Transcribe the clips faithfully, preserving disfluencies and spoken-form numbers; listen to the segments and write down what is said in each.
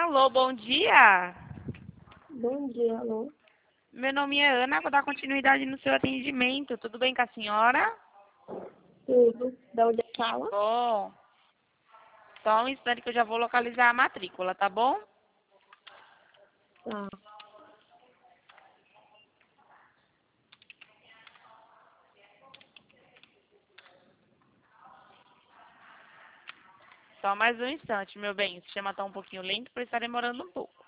Alô, bom dia. Bom dia, alô. Meu nome é Ana, vou dar continuidade no seu atendimento. Tudo bem com a senhora? Tudo. Da onde Que fala? bom. Só um instante que eu já vou localizar a matrícula, tá bom? Tá. Só mais um instante, meu bem. O sistema está um pouquinho lento, por estar demorando um pouco.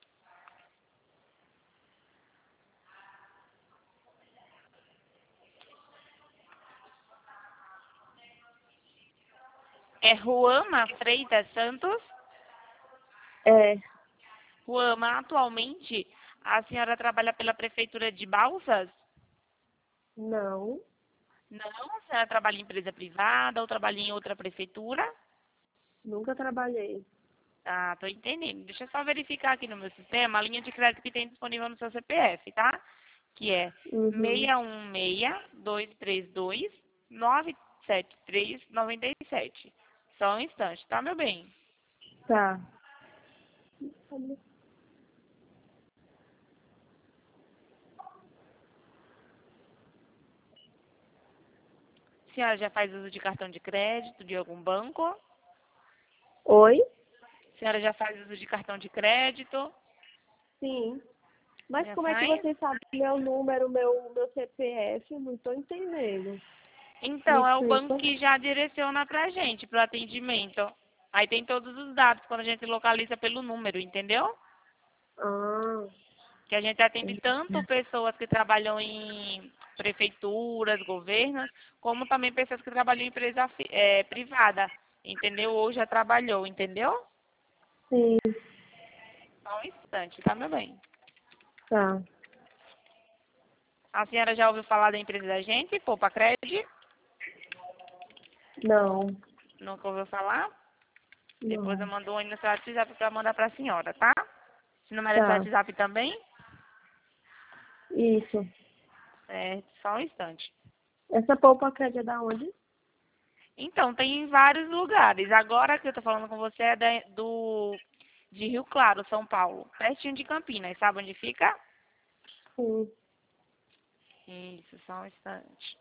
É Ruama Freitas Santos? É, Ruama, atualmente, a senhora trabalha pela Prefeitura de Balsas? não. Não, a senhora trabalha em empresa privada ou trabalha em outra prefeitura? Nunca trabalhei. Ah, tô entendendo. Deixa eu só verificar aqui no meu sistema a linha de crédito que tem disponível no seu C P F, tá? Que é Uhum. seis um seis, dois três dois, nove sete três, nove sete. Só um instante, tá, meu bem? Tá. A senhora já faz uso de cartão de crédito de algum banco? A Oi? senhora já faz uso de cartão de crédito? Sim. Mas Já como é que faz? você sabe meu número, meu, meu C P F? Não tô entendendo. Me Então, é o banco explica. que já direciona pra gente, pro atendimento. Aí tem todos os dados quando a gente localiza pelo número, entendeu? Ah, Que a gente atende tanto entendi. pessoas que trabalham em prefeituras, governos, como também pessoas que trabalham em empresa fi- eh, privada, entendeu? Ou já trabalhou, entendeu? Sim, Só um instante, tá, meu bem? tá. A senhora já ouviu falar da empresa da gente, Poupa Cred? Não, Nunca ouviu falar? Depois eu não. mando um aí no seu WhatsApp para mandar para a senhora, tá? Esse número é seu Tá. WhatsApp também? Isso. É, só um instante. Essa polpa crédito é da onde? Então, tem em vários lugares. Agora que eu tô falando com você é da- do de Rio Claro, São Paulo, pertinho de Campinas. Sabe onde fica? Sim. Isso, só um instante.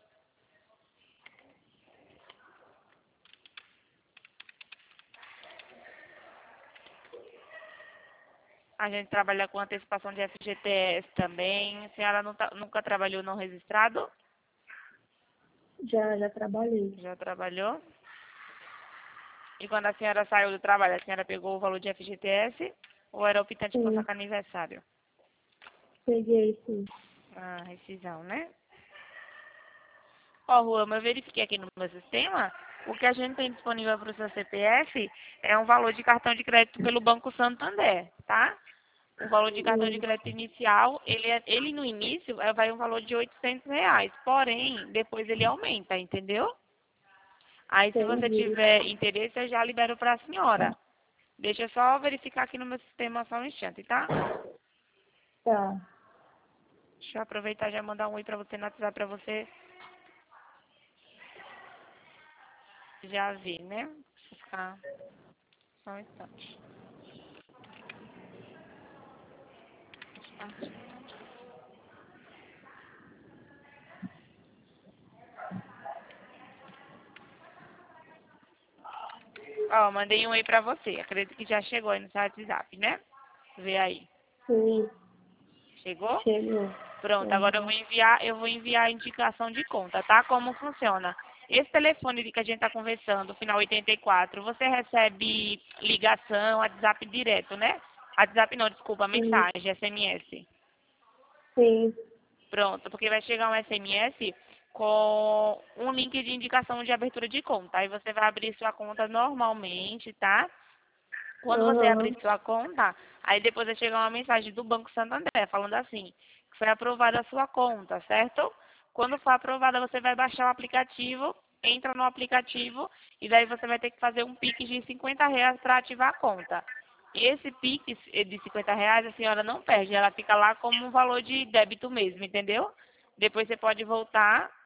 A gente trabalha com antecipação de F G T S também. A senhora não tá- nunca trabalhou não registrado? Já, já trabalhei. Já trabalhou? E quando a senhora saiu do trabalho, a senhora pegou o valor de F G T S ou era optante por Sim. sacar aniversário? Peguei, sim. Ah, rescisão, né? Ó, Ruama, eu verifiquei aqui no meu sistema, o que a gente tem disponível para o seu C P F é um valor de cartão de crédito pelo Banco Santander, tá? O valor de cartão de Hum, crédito inicial, ele, é- ele no início é, vai um valor de oitocentos reais, porém, depois ele aumenta, entendeu? Aí, se você entendi. tiver interesse, eu já libero para a senhora. Deixa eu só verificar aqui no meu sistema só um instante, tá? Tá. Deixa eu aproveitar e já mandar um oi para você no WhatsApp para você já ver, né? Deixa eu ficar só um instante. Ó, mandei um oi pra você. Acredito que já chegou aí no seu WhatsApp, né? Vê aí. Sim. Chegou? Chegou. Pronto, agora eu vou Uhum. enviar, eu vou enviar a indicação de conta, tá? Como funciona? Esse telefone que a gente tá conversando, final oitenta e quatro, você recebe ligação, WhatsApp direto, né? WhatsApp não, desculpa, Sim. mensagem, S M S. Sim. Pronto, porque vai chegar um S M S com um link de indicação de abertura de conta. Aí você vai abrir sua conta normalmente, tá? Quando você abrir Aham. sua conta, aí depois vai chegar uma mensagem do Banco Santander falando assim, que foi aprovada a sua conta, certo? Quando for aprovada, você vai baixar o aplicativo, entra no aplicativo e daí você vai ter que fazer um Pix de cinquenta reais para ativar a conta. Esse Pix de cinquenta reais a senhora não perde, ela fica lá como um valor de débito mesmo, entendeu? Depois você pode voltar